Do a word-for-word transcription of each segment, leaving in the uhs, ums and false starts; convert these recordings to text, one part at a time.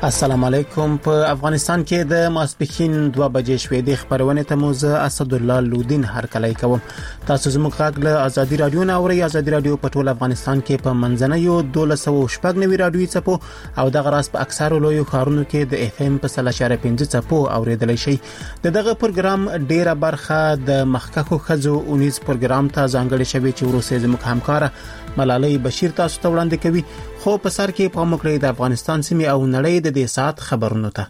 السلام علیکم. په افغانستان کې د ماسپښین دوه بجې شوې د خبرونه ته موزه اسد الله لودین هرکلی کوم. تاسو زموږ غږ له ازادي رادیو نه اورئ. ازادي رادیو په ټول افغانستان کې په منځنوي دولس سوه شپږ نوي رادیوي چپو او د غراس په اکثر لویو ښارونو کې د اف ام په سل اشاریه پنځه چپو اوریدل شي. دغه پروګرام ډیره برخه د مخکخو خزو اونیز پروګرام ته ځانګړی شوی چې وروسته زموږ همکار ملالۍ بشیر تاسو ته وړاندې کوي. خو په سر کې په موږ د افغانستان سیمه او نړۍ د دې سات خبرونو ته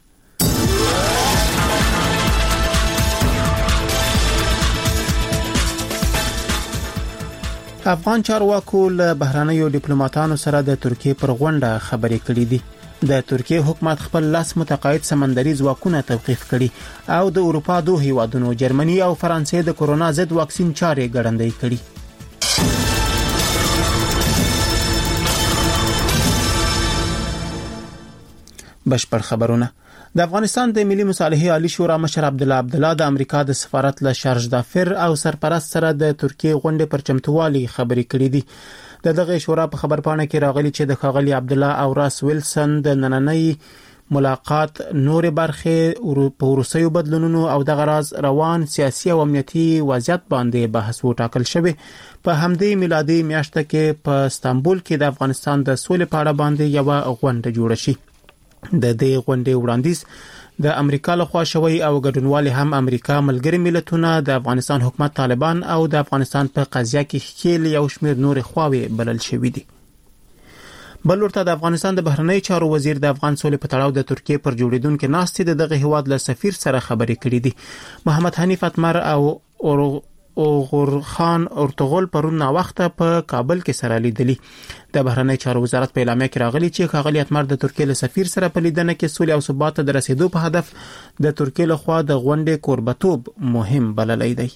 افغان چارواکو له بهرانيو ډیپلوماټانو سره د ترکیه پر غونډه خبرې کړې دي. د ترکیه حکومت خپل لاس متقاعد سمندري ځواکونه توقيف کړي او د اروپا دوه هیوادونو جرمني او فرانسې د کورونا ضد واکسین چارې ګړندۍ کړي. بشپړ خبرونه. د افغانستان د ملي مصالحې عالی شورا مشر عبد الله عبد الله د امریکا د سفارت له شارج دافر او سرپرست سره د ترکیه غونډې پر چمتووالي خبرې کړې دي. د دغه شورا په خبرپاڼه کې راغلي چې د خاغلی عبد الله او راس ویلسن د نننۍ ملاقات نور برخه په روسیو بدلونونو او د غراز روان سیاسي او امنیتي وضعیت باندې بحث وټاکل شوی. په همدې میلادي میاشت کې په استانبول کې د افغانستان د سولې په اړه باندې یو غونډه جوړه شي. د دې غونډې وړاندیز د امریکا لخوا شوی او ګډونوال هم امریکا ملګری ملتونه د افغانستان حکومت طالبان او د افغانستان په قضیه کې خېل یو شمېر نور خواوې بلل شوی دي. بل ورته د افغانستان د بهرنی چارو وزیر د افغان سولې په تړاو د ترکیه پر جوړیدونکو ناستې د دغه هیواد له سفیر سره خبرې کړې دي. محمد حنیف اتمر او او غورخان ارتغول پرون نا وخته په کابل کې سره لیدلی. د بهرنی چارو وزارت په اعلامیه کې راغلی چې خاغلی اتمر د ترکیه له سفیر سره په لیدنه کې سولې او ثبات ته د رسیدو په هدف د ترکیه له خوا د غونډې کوربتوب مهم بللی دی.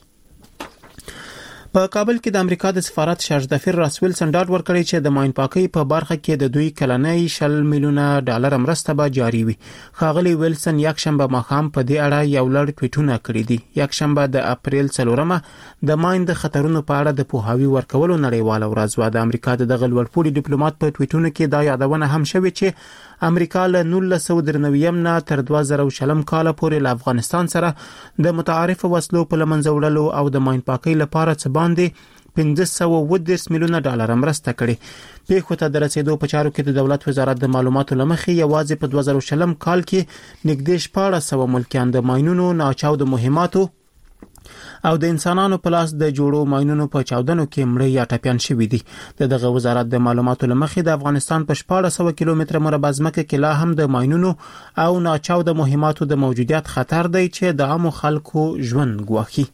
په کابل کې د امریکا د سفارت شارج دافر راس ویلسن ډاډ ورکړی چې د ماین پاکي په برخه کې د دوی کلنۍ شل میلیونه ډالر مرسته به جاری وي. خاغلی ویلسن یک شنبه ماښام په دې اړه یو لړ ټویټونه کړی دي. یک شنبه د اپریل څلورمه د ماین د خطرونو په اړه د پوهاوی ورکولو نړیواله ورځ و. د امریکا د دغه لوړپوړي ډیپلوماټ په ټویټونو کې دا یادونه هم شوې چې امریکا له نولس سوه درنویم نه تر دوه زره شلم کال پورې له افغانستان سره د متعارف وسلو په لمنځه وړلو او د ماین پاکۍ لپاره څه باندې پنځه سوه اووه دېرش میلیونه ډالر مرسته کړې. پیښو ته د رسیدو په چارو کې د دولت وزارت د معلوماتو لمخې یوازې په دوه زره شلم کال کې نږدې شپاړس سوه ملکیان د ماینونو ناچاود مهماتو او د انسانانو په لاس د جوړو ماینونو په چاودنو کې مړه یا ټپيان شوي دي. د دغه وزارت د معلوماتو لمخې د افغانستان په شپاړس سوه کیلومتره مربع ځمکه کې لا هم د ماینونو او ناچاود مهماتو د موجودیت خطر دی چې د عامو خلکو ژوند ګواښي.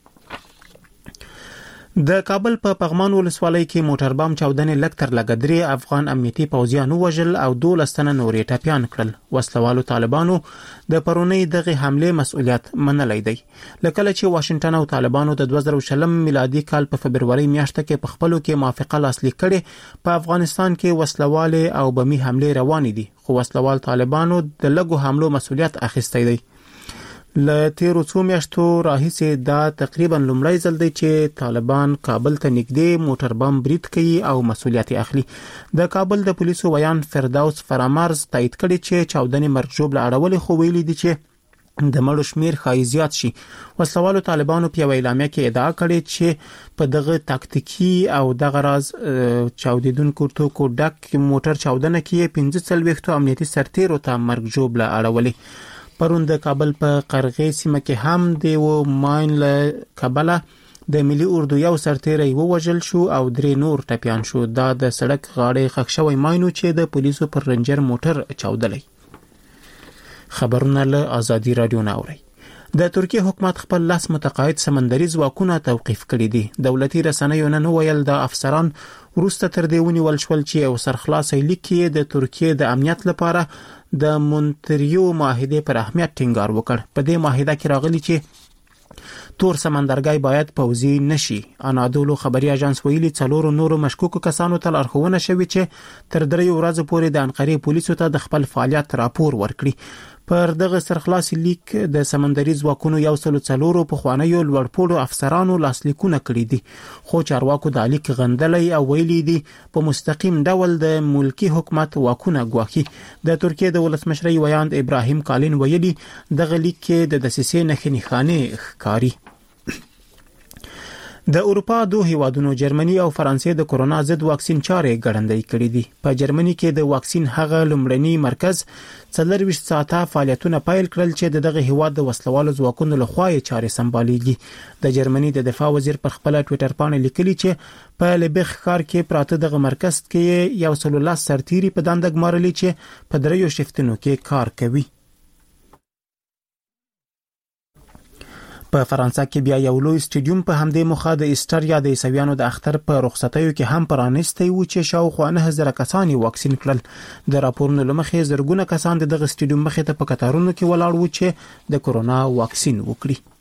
د کابل په پغمان ولسوالۍ کې موټر بام چاودنې لکتر لګدري افغان امنیتي پوځیانو وژل او دولس تنه نورې ټپيان کړل. وسلوالو طالبانو د پرونی دغه حمله مسؤلیت منلی دی. لکه چې واشنگټن او طالبانو د دوه زره شلم میلادي کال په فبرवरी میاشت کې په خپلو کې موافقه لاسلیک کړې په افغانستان کې وسلواله او بمی حمله روان دي. خو وسلوال طالبانو د لګو حملو مسؤلیت اخیستی دی. له تیرو څو میاشتو راهیسې دا تقریبا لومړی ځل دی چې طالبان کابل ته نږدې موټر بم برید کوي او مسؤلیت اخلي. د کابل د پولیسو ویان فردوس فرامرز تایید کړي چې چاودنې مرجوب له اړولې خو ویلي دي چې د مړو شمیر ښایي زیات شي. وسلوالو طالبانو په یوه اعلامیه کې ادعا کړې چې په دغه تاکتیکي او دغه راز چاودیدونکو توکو ډک موټر چاودنه کې پنځه څلوېښت امنیتي سرتیرو ته مرګ جوړ له اړولې. پرون د کابل په قرغې سیمه کې هم د و ماین له کابل د ملي اردو یو سرتیری ووژل شو او درې نور ټپيان شو. دا د سړک غاړې خښ شوی ماینو چې د پولیسو پر رنجر موټر چاودلی. خبرونه له ازادي رادیو نه اوري. د ترکیه حکومت خپل لاس متقاعد سمندري ځواکونه توقيف کړي دي. دولتي رسنیو نن ویل د افسران ورسته تر دې ونیول شول چې یو سرخلاصي لیک کې د ترکیه د امنیت لپاره د مونټریو معاهده پر اهمیت ټینګار وکړ. په دې معاهده کې راغلي چې تور سمندرګي باید پوځي نشي. انادولو خبري اژانس ویلي څلورو نورو مشکوکو کسانو ته لارښوونه شوې چې تر دریو ورځې پورې د انقرې پولیسو ته د خپل فعالیت راپور ورکړي. پر دغه سرخلاصي لیک د سمندري ځواکونو یو سل څلورو په خوانیو لوړپوړو افسرانو لاسلیکونه کړي دي، خو چارواکو د لیک غندلې او ویلي دي په مستقیم ډول د ملکی حکومت واکونه ګواکي. د ترکیه د ولسمشر ویاند ابراهیم کالین ویلي دغه لیک کې د دسیسې نښې نښانې ښکاري. د اروپا دوه هیوادونو جرمني او فرانسې د کورونا ضد واکسین چارې ګړندۍ کړې دي. په جرمني کې د واکسین هغه لومړنی مرکز څلور ویشت ساعته فعالیتونه پیل کړل چې د دغه هیواد د وسلوالو ځواکونو لخوا یې چارې سمبالېږي. د جرمني د دفاع وزیر پر خپل ټوئیټر باندې لیکلي چې په لبیخ ښار کې پراته دغه مرکز کې یو سل ولس سرتیري په دنده ګمارلي چې په دریو شفتونو کې کار کوي. په فرانسه کې بیا یو لوی سټیډیوم په همدې مخه د ایسټر یا د عیسویانو د اختر په رخصتیو کې هم پرانستی و چې شاوخوا نه هزار کسان واکسین کړل. د راپورونو لمخې زرګونه کسان دغه سټیډیوم مخې ته په کتارونو کې ولاړ و چې د کورونا واکسین وکړي.